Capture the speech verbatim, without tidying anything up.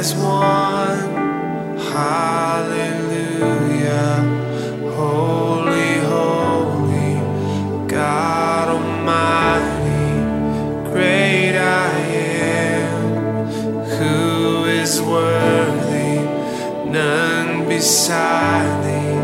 is one. Hallelujah. Holy, holy, God Almighty, great I am. Who is worthy? None beside thee.